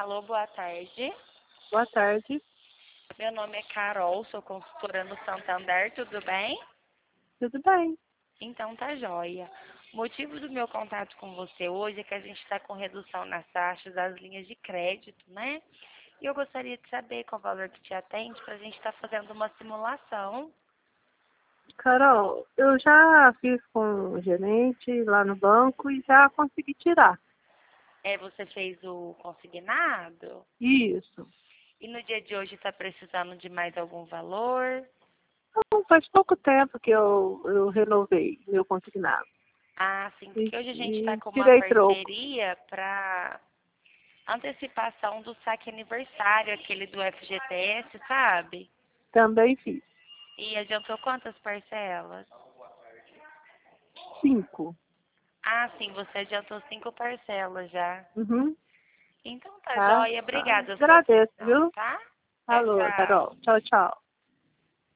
Alô, boa tarde. Boa tarde, Meu nome é Carol, sou consultora no Santander, tudo bem? tudo bem? Então tá joia. O motivo do meu contato com você hoje é que a gente está com redução nas taxas das linhas de crédito, né? E eu gostaria de saber qual o valor que te atende para a gente estar fazendo uma simulação. Carol, eu já fiz com o gerente lá no banco e já consegui tirar. Você fez o consignado? Isso. E no dia de hoje está precisando de mais algum valor? Então, faz pouco tempo que eu renovei meu consignado Ah, sim, e, porque hoje a gente está e com uma tirei troco. parceria para antecipação do saque aniversário, aquele do FGTS, sabe? Também fiz. E adiantou quantas parcelas? 5. Ah, sim, você adiantou 5 parcelas já. Uhum. Então tá, Tá? joia. Tá. Obrigada a sua Agradeço, atenção, viu? tá? Tchau, Alô, tchau. Carol. Tchau, tchau.